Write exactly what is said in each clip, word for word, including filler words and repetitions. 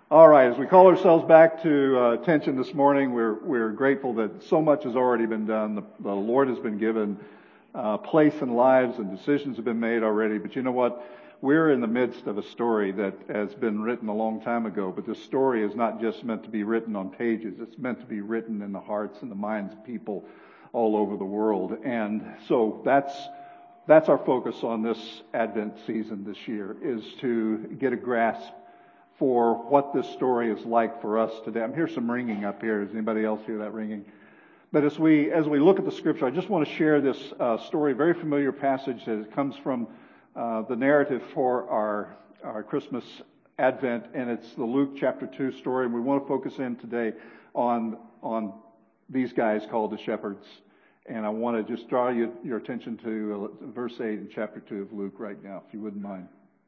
All right, as we call ourselves back to uh, attention this morning, we're we're grateful that so much has already been done. The, the Lord has been given uh, place in lives, and decisions have been made already. But you know what? We're in the midst of a story that has been written a long time ago. But this story is not just meant to be written on pages. It's meant to be written in the hearts and the minds of people all over the world. And so that's that's our focus on this Advent season this year, is to get a grasp for what this story is like for us today. I'm hearing some ringing up here. Does anybody else hear that ringing? But as we as we look at the scripture, I just want to share this uh, story, very familiar passage that comes from uh, the narrative for our our Christmas Advent, and it's the Luke chapter two story. And we want to focus in today on on these guys called the shepherds. And I want to just draw you, your attention to uh, verse eight in chapter two of Luke right now, if you wouldn't mind.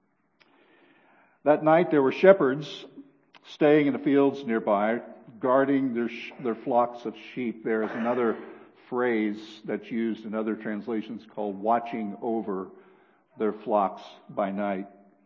That night there were shepherds staying in the fields nearby, guarding their sh- their flocks of sheep. There is another phrase that's used in other translations called watching over their flocks by night.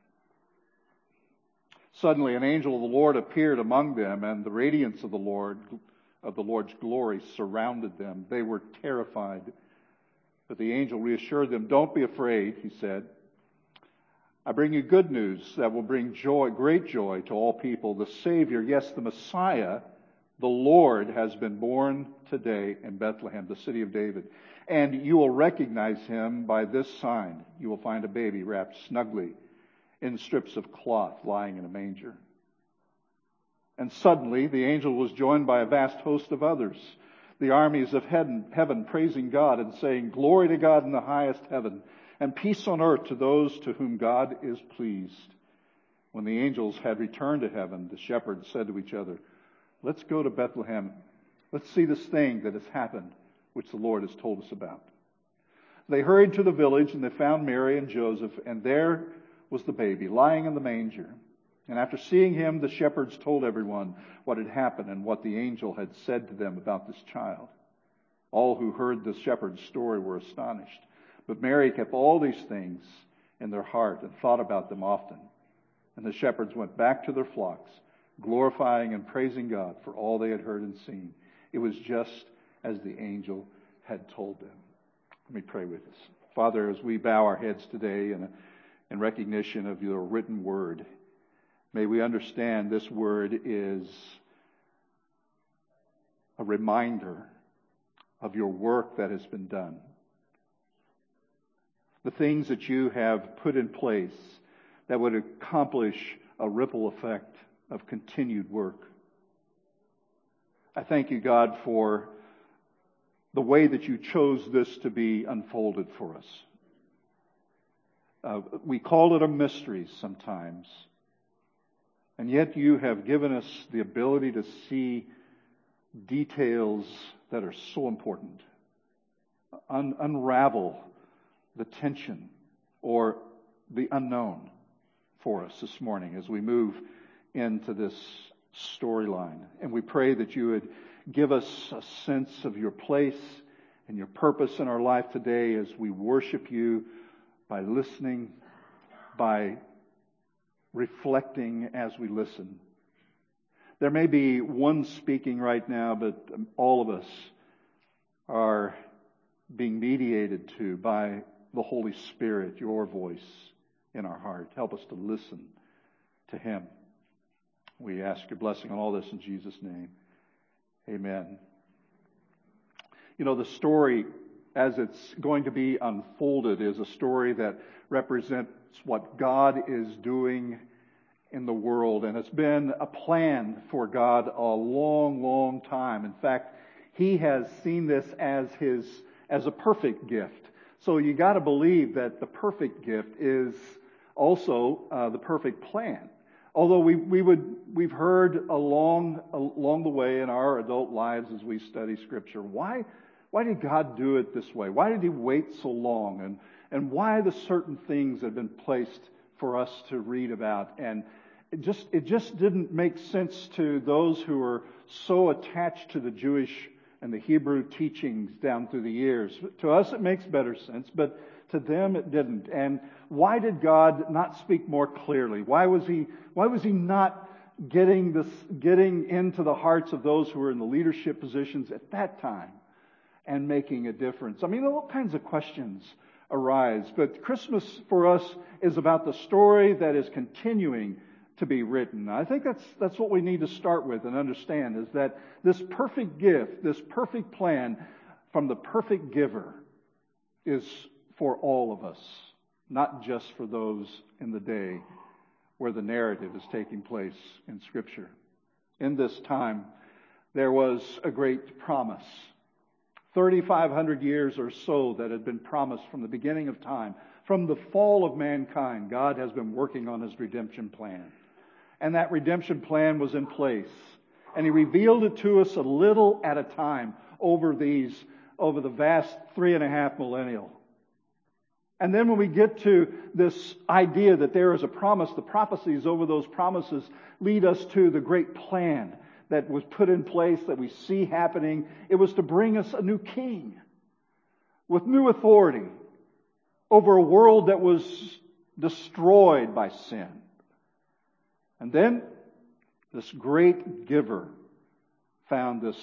Suddenly an angel of the Lord appeared among them, and the radiance of the Lord, of the Lord's glory surrounded them. They were terrified. But the angel reassured them, "Don't be afraid," he said. "I bring you good news that will bring joy, great joy to all people. The Savior, yes, the Messiah, the Lord, has been born today in Bethlehem, the city of David. And you will recognize him by this sign. You will find a baby wrapped snugly in strips of cloth lying in a manger." And suddenly the angel was joined by a vast host of others, the armies of heaven, heaven praising God and saying, "Glory to God in the highest heaven, and peace on earth to those to whom God is pleased." When the angels had returned to heaven, the shepherds said to each other, "Let's go to Bethlehem. Let's see this thing that has happened, which the Lord has told us about." They hurried to the village, and they found Mary and Joseph, and there was the baby lying in the manger. And after seeing him, the shepherds told everyone what had happened and what the angel had said to them about this child. All who heard the shepherd's story were astonished. But Mary kept all these things in their heart and thought about them often. And the shepherds went back to their flocks, glorifying and praising God for all they had heard and seen. It was just as the angel had told them. Let me pray with us. Father, as we bow our heads today in, in recognition of your written word, may we understand this word is a reminder of your work that has been done. The things that you have put in place that would accomplish a ripple effect of continued work. I thank you, God, for the way that you chose this to be unfolded for us. Uh, we call it a mystery sometimes, and yet you have given us the ability to see details that are so important. Un- unravel the tension or the unknown for us this morning as we move into this storyline. And we pray that you would give us a sense of your place and your purpose in our life today as we worship you by listening, by reflecting as we listen. There may be one speaking right now, but all of us are being mediated to by the Holy Spirit, your voice in our heart. Help us to listen to him. We ask your blessing on all this in Jesus' name. Amen. You know, the story as it's going to be unfolded is a story that represents what God is doing in the world. And it's been a plan for God a long, long time. In fact, he has seen this as his as a perfect gift. So you got to believe that the perfect gift is also uh, the perfect plan. Although we we would we've heard along along the way in our adult lives as we study Scripture, why why did God do it this way? Why did He wait so long? And and why the certain things have been placed for us to read about? And it just it just didn't make sense to those who were so attached to the Jewish and the Hebrew teachings down through the years. To us it makes better sense, but to them it didn't. And why did God not speak more clearly? Why was he why was he not getting this, getting into the hearts of those who were in the leadership positions at that time and making a difference. I mean, all kinds of questions arise. But Christmas for us is about the story that is continuing to be written. I think that's that's what we need to start with and understand, is that this perfect gift, this perfect plan from the perfect giver is for all of us, not just for those in the day where the narrative is taking place in Scripture. In this time, there was a great promise. thirty-five hundred years or so that had been promised from the beginning of time. From the fall of mankind, God has been working on His redemption plan. And that redemption plan was in place. And He revealed it to us a little at a time over these, over the vast three and a half millennial. And then when we get to this idea that there is a promise, the prophecies over those promises lead us to the great plan that was put in place, that we see happening. It was to bring us a new king with new authority over a world that was destroyed by sin. And then this great giver found this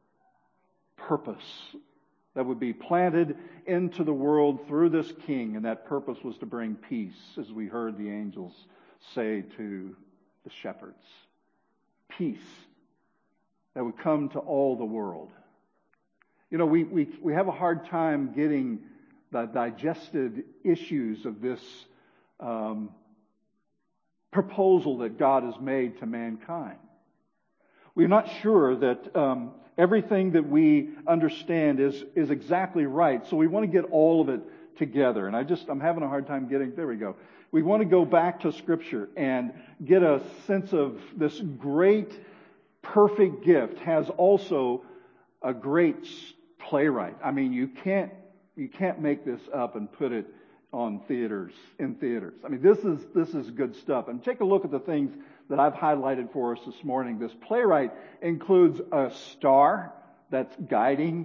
purpose that would be planted into the world through this king, and that purpose was to bring peace, as we heard the angels say to the shepherds. Peace that would come to all the world. You know, we, we, we have a hard time getting the digested issues of this um, proposal that God has made to mankind. We're not sure that um, everything that we understand is, is exactly right, so we want to get all of it together. And I just, I'm having a hard time getting, there we go. We want to go back to Scripture and get a sense of this great perfect gift has also a great playwright. I mean, you can't you can't make this up and put it on theaters in theaters. I mean, this is this is good stuff. And take a look at the things that I've highlighted for us this morning. This playwright includes a star that's guiding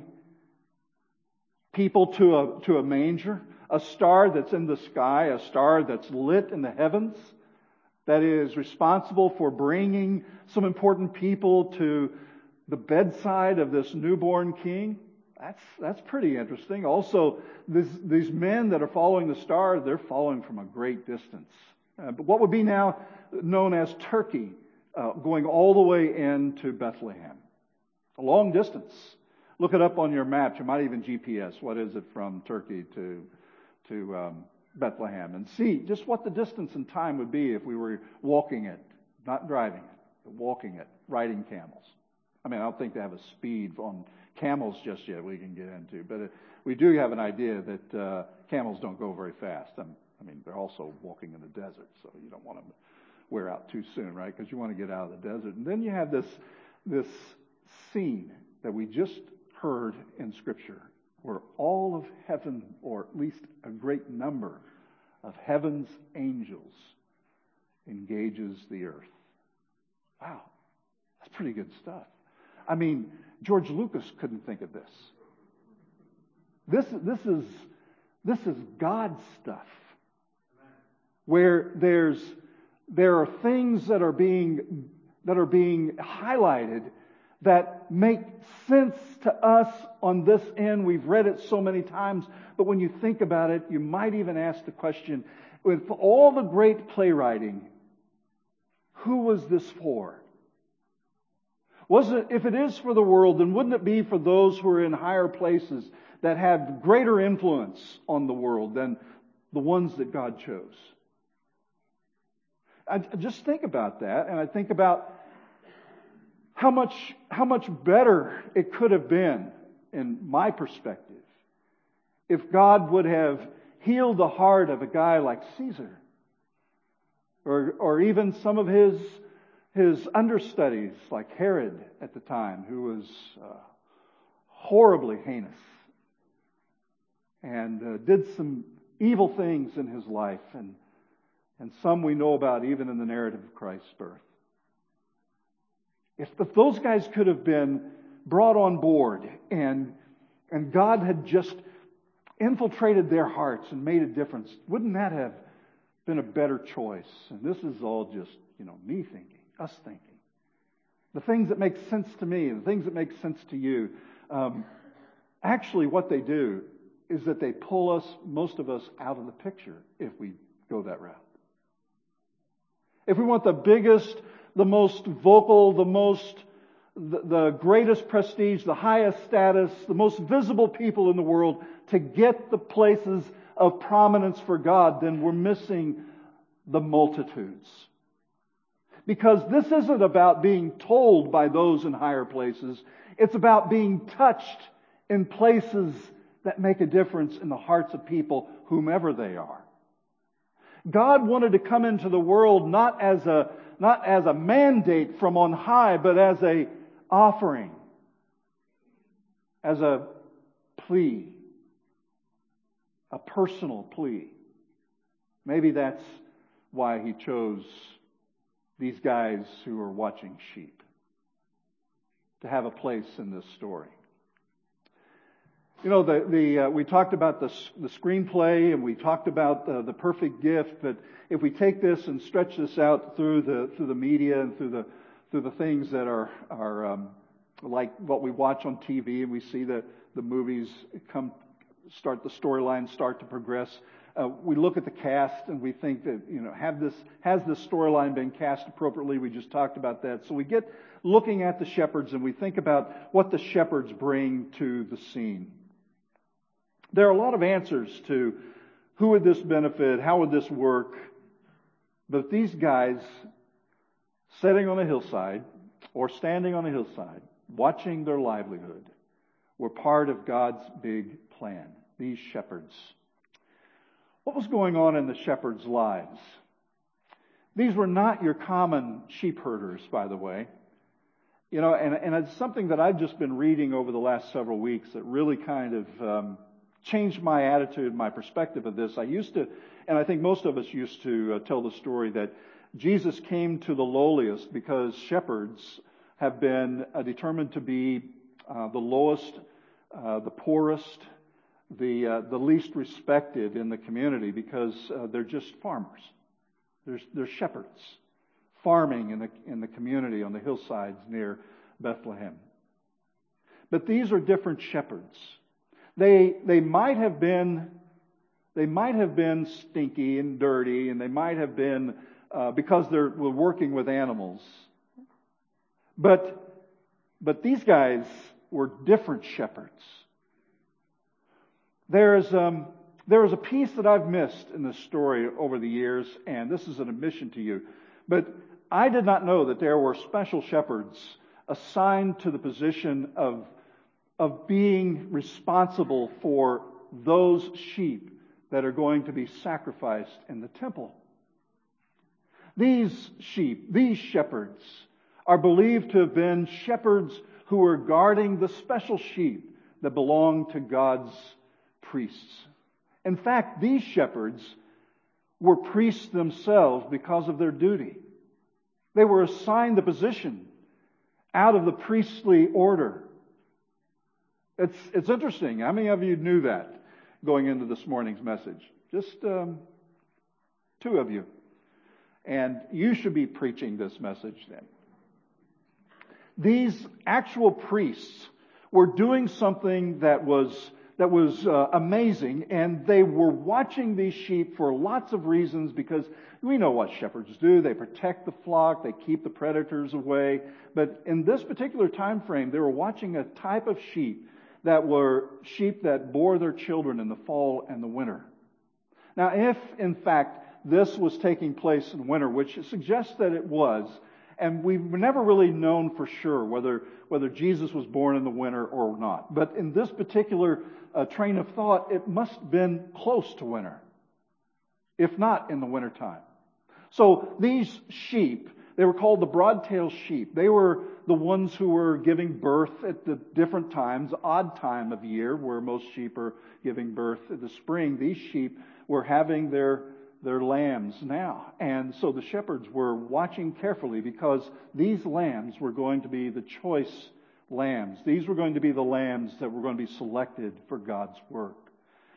people to a to a manger, a star that's in the sky, a star that's lit in the heavens, that is responsible for bringing some important people to the bedside of this newborn king. That's that's pretty interesting. Also, this, these men that are following the star, they're following from a great distance. Uh, but what would be now known as Turkey, uh, going all the way into Bethlehem. A long distance. Look it up on your map. You might even G P S. What is it from Turkey to to um, Bethlehem? And see just what the distance and time would be if we were walking it, not driving it, but walking it, riding camels. I mean, I don't think they have a speed on camels just yet we can get into, but uh, we do have an idea that uh, camels don't go very fast. Um, I mean, they're also walking in the desert, so you don't want them to wear out too soon, right? Because you want to get out of the desert. And then you have this this scene that we just heard in Scripture, where all of heaven, or at least a great number of heaven's angels, engages the earth. Wow, that's pretty good stuff. I mean, George Lucas couldn't think of this. This, this is this is God stuff, where there's there are things that are being that are being highlighted that make sense to us on this end. We've read it so many times, but when you think about it, you might even ask the question: with all the great playwriting, who was this for? Was it, if it is for the world, then wouldn't it be for those who are in higher places that have greater influence on the world than the ones that God chose? I just think about that, and I think about how much how much better it could have been, in my perspective, if God would have healed the heart of a guy like Caesar, or or even some of his his understudies like Herod at the time, who was uh, horribly heinous and uh, did some evil things in his life, and and some we know about even in the narrative of Christ's birth. If, if those guys could have been brought on board and and God had just infiltrated their hearts and made a difference, wouldn't that have been a better choice? And this is all just, you know, me thinking. us thinking. The things that make sense to me and the things that make sense to you. Um, actually, what they do is that they pull us, most of us, out of the picture if we go that route. If we want the biggest, the most vocal, the most, the, the greatest prestige, the highest status, the most visible people in the world to get the places of prominence for God, then we're missing the multitudes. Because this isn't about being told by those in higher places. It's about being touched in places that make a difference in the hearts of people, whomever they are. God wanted to come into the world not as a, not as a mandate from on high, but as a offering, as a plea, a personal plea. Maybe that's why He chose these guys who are watching sheep to have a place in this story. You know, the the uh, we talked about the the screenplay, and we talked about uh, the perfect gift. But if we take this and stretch this out through the through the media and through the through the things that are are um, like what we watch on T V, and we see that the movies come start the storylines start to progress. Uh, we look at the cast and we think that, you know, have this has this storyline been cast appropriately? We just talked about that. So we get looking at the shepherds and we think about what the shepherds bring to the scene. There are a lot of answers to who would this benefit, how would this work, but these guys sitting on a hillside or standing on a hillside, watching their livelihood, were part of God's big plan. These shepherds. What was going on in the shepherds' lives? These were not your common sheep herders, by the way. You know, and, and it's something that I've just been reading over the last several weeks that really kind of um, changed my attitude, my perspective of this. I used to, and I think most of us used to uh, tell the story that Jesus came to the lowliest because shepherds have been uh, determined to be uh, the lowest, uh, the poorest, the uh, the least respected in the community because uh, they're just farmers. They're, they're shepherds farming in the in the community on the hillsides near Bethlehem. But these are different shepherds. They they might have been they might have been stinky and dirty, and they might have been uh, because they're were working with animals. But but these guys were different shepherds. There's um, there is a piece that I've missed in this story over the years, and this is an admission to you. But I did not know that there were special shepherds assigned to the position of of being responsible for those sheep that are going to be sacrificed in the temple. These sheep, these shepherds, are believed to have been shepherds who were guarding the special sheep that belonged to God's priests. In fact, these shepherds were priests themselves because of their duty. They were assigned the position out of the priestly order. It's it's interesting. How many of you knew that going into this morning's message? Just um, two of you. And you should be preaching this message then. These actual priests were doing something that was that was uh, amazing, and they were watching these sheep for lots of reasons, because we know what shepherds do. They protect the flock, they keep the predators away. But in this particular time frame, they were watching a type of sheep that were sheep that bore their children in the fall and the winter. Now, if in fact this was taking place in winter, which suggests that it was, and we've never really known for sure whether whether Jesus was born in the winter or not. But in this particular uh, train of thought, it must have been close to winter, if not in the wintertime. So these sheep, they were called the broad-tailed sheep. They were the ones who were giving birth at the different times, odd time of year, where most sheep are giving birth in the spring. These sheep were having their their lambs now. And so the shepherds were watching carefully, because these lambs were going to be the choice lambs. These were going to be the lambs that were going to be selected for God's work.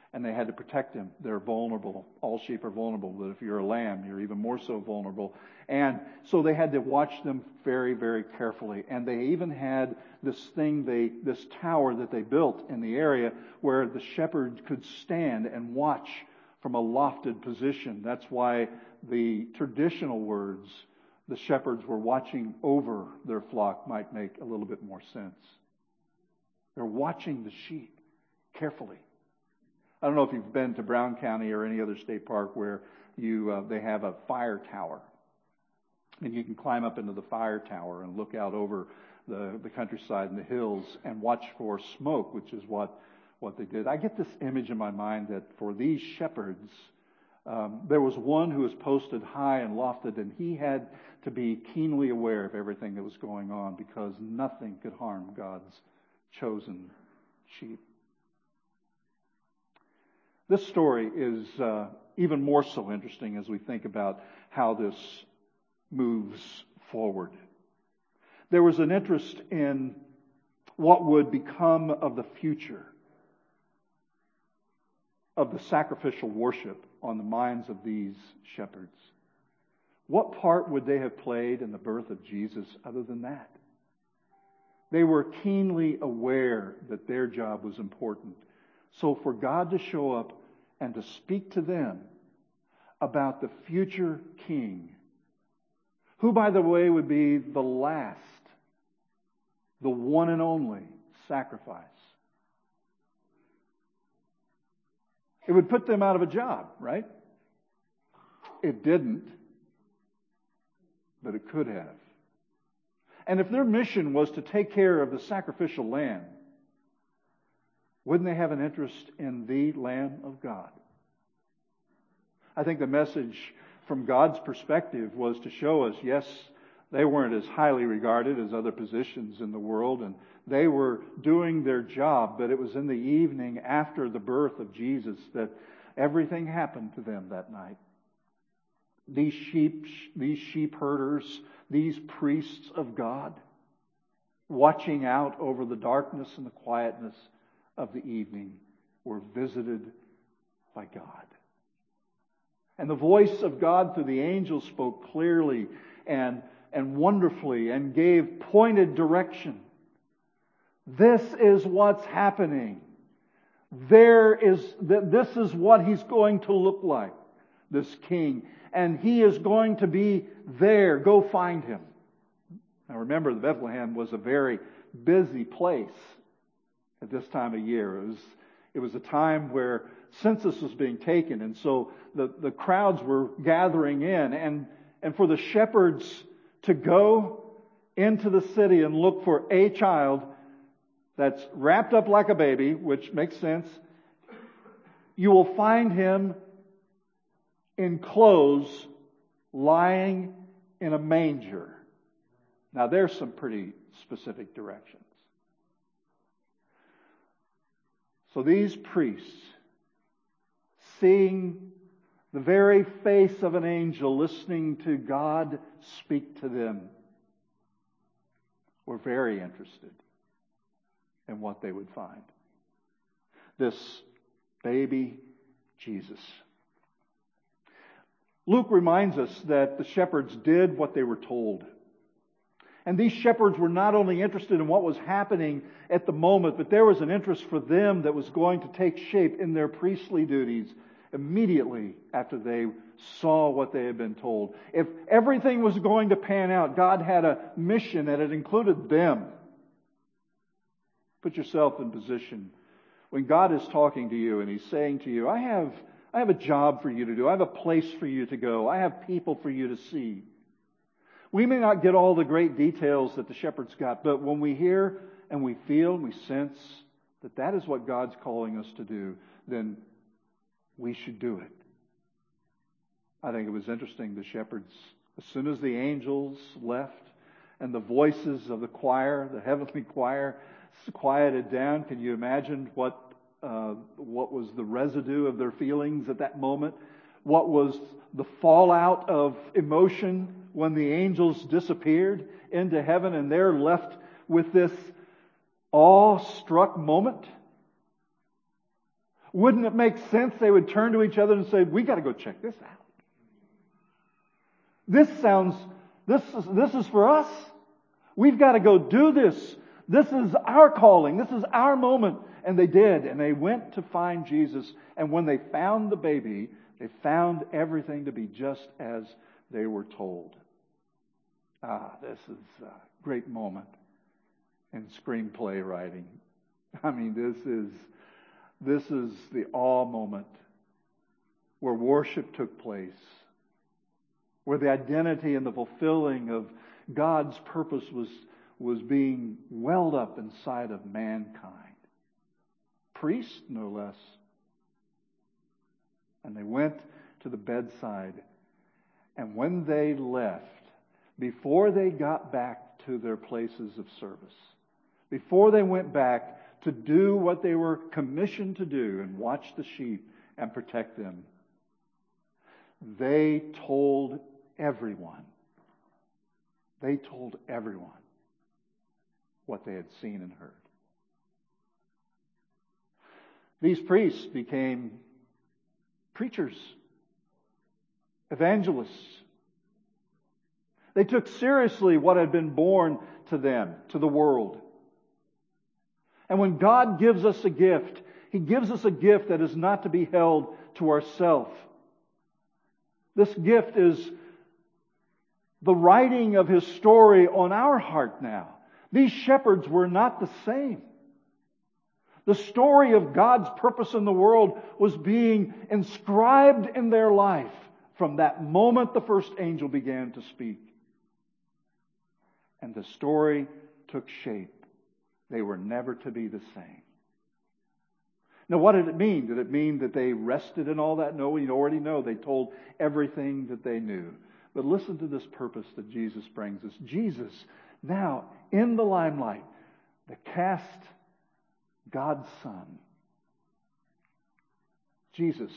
and they had to protect him. They're vulnerable. All sheep are vulnerable, but if you're a lamb, you're even more so vulnerable. And so they had to watch them very, very carefully. And they even had this thing, they this tower that they built in the area where the shepherd could stand and watch from a lofted position. That's why the traditional words, the shepherds were watching over their flock, might make a little bit more sense. They're watching the sheep carefully. I don't know if you've been to Brown County or any other state park where you uh, they have a fire tower. And you can climb up into the fire tower and look out over the, the countryside and the hills and watch for smoke, which is what, what they did. I get this image in my mind that for these shepherds, um, there was one who was posted high and lofted, and he had to be keenly aware of everything that was going on because nothing could harm God's chosen sheep. This story is uh, even more so interesting as we think about how this moves forward. There was an interest in what would become of the future of the sacrificial worship on the minds of these shepherds. What part would they have played in the birth of Jesus other than that? They were keenly aware that their job was important. So for God to show up and to speak to them about the future king, who, by the way, would be the last, the one and only sacrifice. It would put them out of a job, right? It didn't, but it could have. And if their mission was to take care of the sacrificial lamb, wouldn't they have an interest in the Lamb of God? I think the message from God's perspective was to show us, yes, they weren't as highly regarded as other positions in the world, and they were doing their job, but it was in the evening after the birth of Jesus that everything happened to them that night. These sheep, these sheep herders, these priests of God, watching out over the darkness and the quietness of the evening, were visited by God. And the voice of God through the angel spoke clearly and, and wonderfully and gave pointed direction. This is what's happening. There is, this is what he's going to look like, this king. And he is going to be there. Go find him. Now remember, Bethlehem was a very busy place at this time of year. It was, it was a time where census was being taken, and so the, the crowds were gathering in. And, and for the shepherds to go into the city and look for a child that's wrapped up like a baby, which makes sense, you will find him in clothes lying in a manger. Now there's some pretty specific directions. So these priests, seeing the very face of an angel, listening to God speak to them, were very interested in what they would find. This baby Jesus. Luke reminds us that the shepherds did what they were told. And these shepherds were not only interested in what was happening at the moment, but there was an interest for them that was going to take shape in their priestly duties immediately after they saw what they had been told. If everything was going to pan out, God had a mission and it included them. Put yourself in position when God is talking to you and He's saying to you, I have, I have a job for you to do. I have a place for you to go. I have people for you to see. We may not get all the great details that the shepherds got, but when we hear and we feel and we sense that that is what God's calling us to do, then we should do it. I think it was interesting, the shepherds, as soon as the angels left and the voices of the choir, the heavenly choir, quieted down, can you imagine what uh, what was the residue of their feelings at that moment? What was the fallout of emotion when the angels disappeared into heaven and they're left with this awe-struck moment? Wouldn't it make sense they would turn to each other and say, we got to go check this out. This sounds, this is, this is for us. We've got to go do this. This is our calling. This is our moment. And they did. And they went to find Jesus. And when they found the baby, they found everything to be just as they were told. Ah, this is a great moment in screenplay writing. I mean, this is, this is the awe moment where worship took place, where the identity and the fulfilling of God's purpose was, was being welled up inside of mankind. Priests, no less. And they went to the bedside, and when they left, before they got back to their places of service, before they went back to do what they were commissioned to do and watch the sheep and protect them, they told everyone, they told everyone what they had seen and heard. These priests became preachers, evangelists. They took seriously what had been born to them, to the world. And when God gives us a gift, He gives us a gift that is not to be held to ourselves. This gift is the writing of His story on our heart now. These shepherds were not the same. The story of God's purpose in the world was being inscribed in their life from that moment the first angel began to speak. And the story took shape. They were never to be the same. Now, what did it mean? Did it mean that they rested in all that? No, we already know they told everything that they knew. But listen to this purpose that Jesus brings us. Jesus, now in the limelight, the cast God's Son. Jesus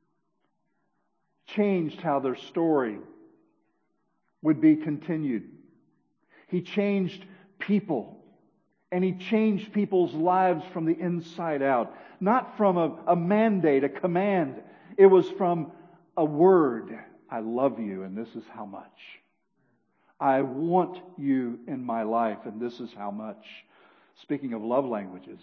changed how their story would be continued. He changed people. And He changed people's lives from the inside out. Not from a, a mandate, a command. It was from a word. I love you, and this is how much. I want you in my life, and this is how much. Speaking of love languages,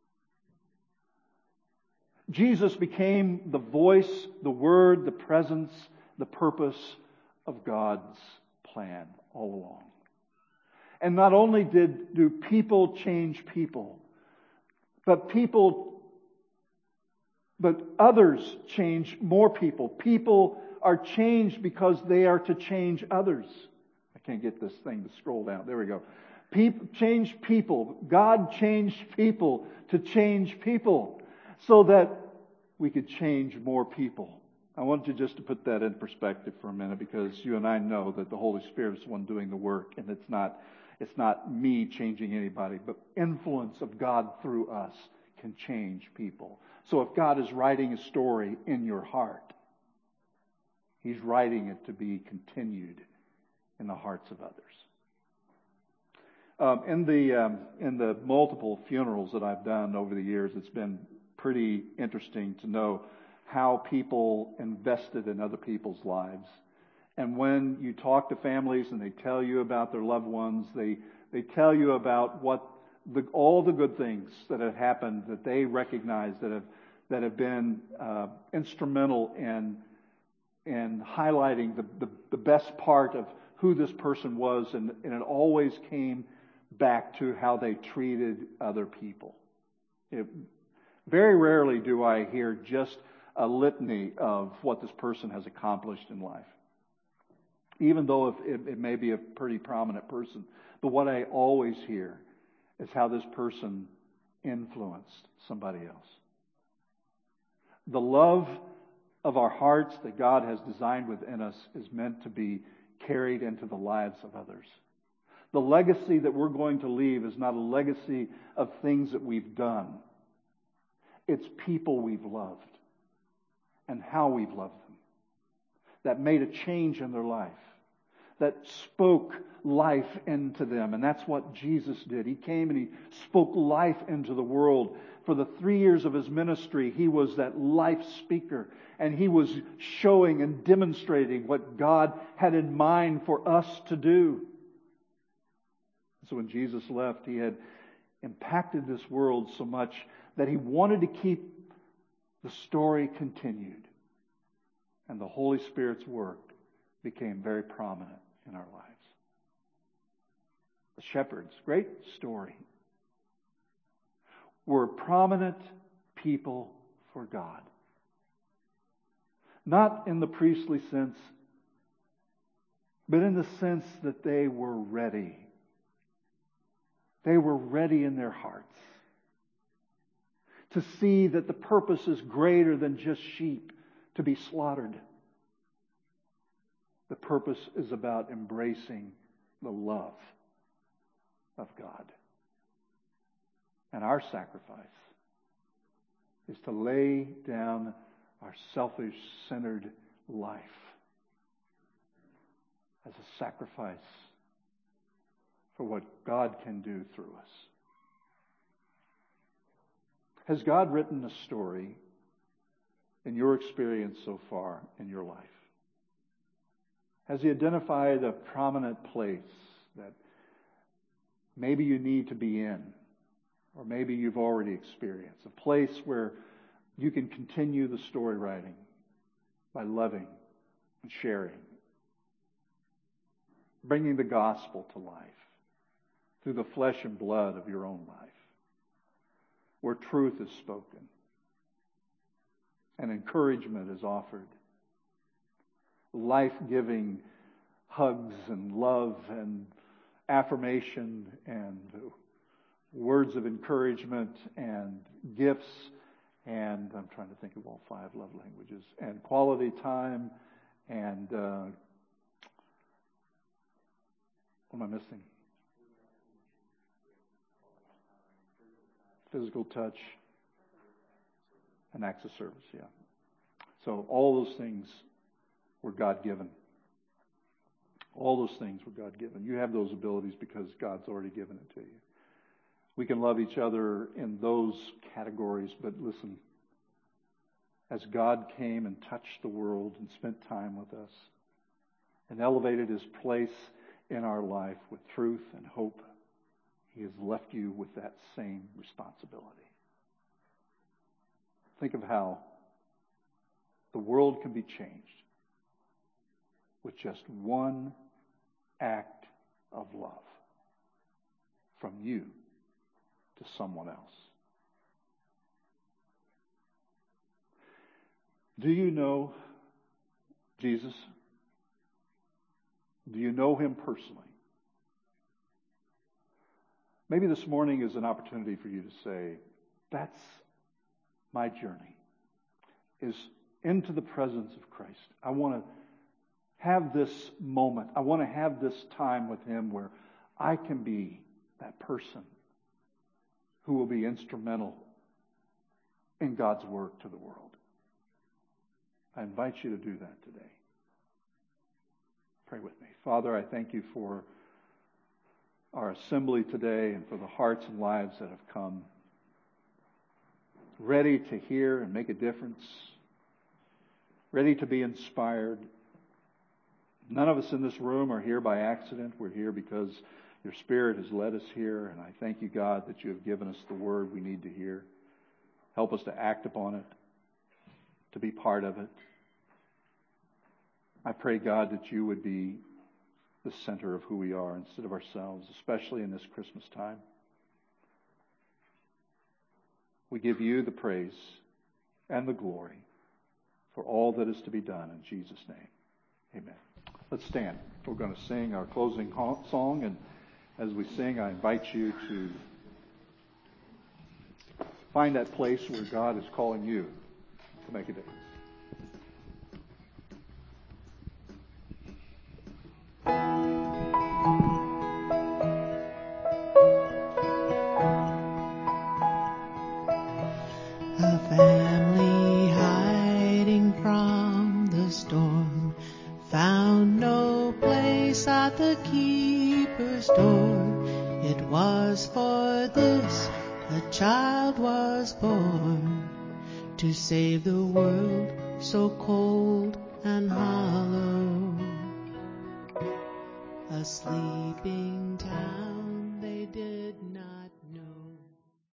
Jesus became the voice, the word, the presence, the purpose of God's plan all along. And not only did do people change people, but people, but others change more people. People are changed because they are to change others. I can't get this thing to scroll down. There we go. People change people. God changed people to change people so that we could change more people. I want you just to put that in perspective for a minute, because you and I know that the Holy Spirit is the one doing the work, and it's not It's not me changing anybody, but influence of God through us can change people. So if God is writing a story in your heart, He's writing it to be continued in the hearts of others. Um, in the um, in the multiple funerals that I've done over the years, it's been pretty interesting to know how people invested in other people's lives. And when you talk to families and they tell you about their loved ones, they, they tell you about what the, all the good things that have happened that they recognize that have that have been uh, instrumental in in highlighting the, the, the best part of who this person was, and, and it always came back to how they treated other people. It, very rarely do I hear just a litany of what this person has accomplished in life, even though if it, it may be a pretty prominent person. But what I always hear is how this person influenced somebody else. The love of our hearts that God has designed within us is meant to be carried into the lives of others. The legacy that we're going to leave is not a legacy of things that we've done. It's people we've loved and how we've loved them that made a change in their life. that spoke life into them. And that's what Jesus did. He came and He spoke life into the world. For the three years of His ministry, He was that life speaker. And He was showing and demonstrating what God had in mind for us to do. So when Jesus left, He had impacted this world so much that He wanted to keep the story continued. And the Holy Spirit's work became very prominent in our lives. The shepherds, great story, were prominent people for God. Not in the priestly sense, but in the sense that they were ready. They were ready in their hearts to see that the purpose is greater than just sheep to be slaughtered. The purpose is about embracing the love of God. And our sacrifice is to lay down our selfish-centered life as a sacrifice for what God can do through us. Has God written a story in your experience so far in your life? Has He identified a prominent place that maybe you need to be in, or maybe you've already experienced? A place where you can continue the story writing by loving and sharing, bringing the gospel to life through the flesh and blood of your own life, where truth is spoken and encouragement is offered, life-giving hugs and love and affirmation and words of encouragement and gifts, and I'm trying to think of all five love languages, and quality time, and uh, what am I missing? Physical touch and acts of service, yeah. So all those things were God-given. All those things were God-given. You have those abilities because God's already given it to you. We can love each other in those categories, but listen, as God came and touched the world and spent time with us and elevated His place in our life with truth and hope, He has left you with that same responsibility. Think of how the world can be changed with just one act of love from you to someone else. Do you know Jesus? Do you know Him personally? Maybe this morning is an opportunity for you to say, that's my journey, is into the presence of Christ. I want to have this moment. I want to have this time with Him where I can be that person who will be instrumental in God's work to the world. I invite you to do that today. Pray with me. Father, I thank You for our assembly today and for the hearts and lives that have come ready to hear and make a difference, ready to be inspired. None of us in this room are here by accident. We're here because Your Spirit has led us here, and I thank You, God, that You have given us the word we need to hear. Help us to act upon it, to be part of it. I pray, God, that You would be the center of who we are instead of ourselves, especially in this Christmas time. We give You the praise and the glory for all that is to be done in Jesus' name. Amen. Let's stand. We're going to sing our closing song, and as we sing, I invite you to find that place where God is calling you to make a difference. Found no place It was for this a child was born, to save the world so cold and hollow. A sleeping town they did not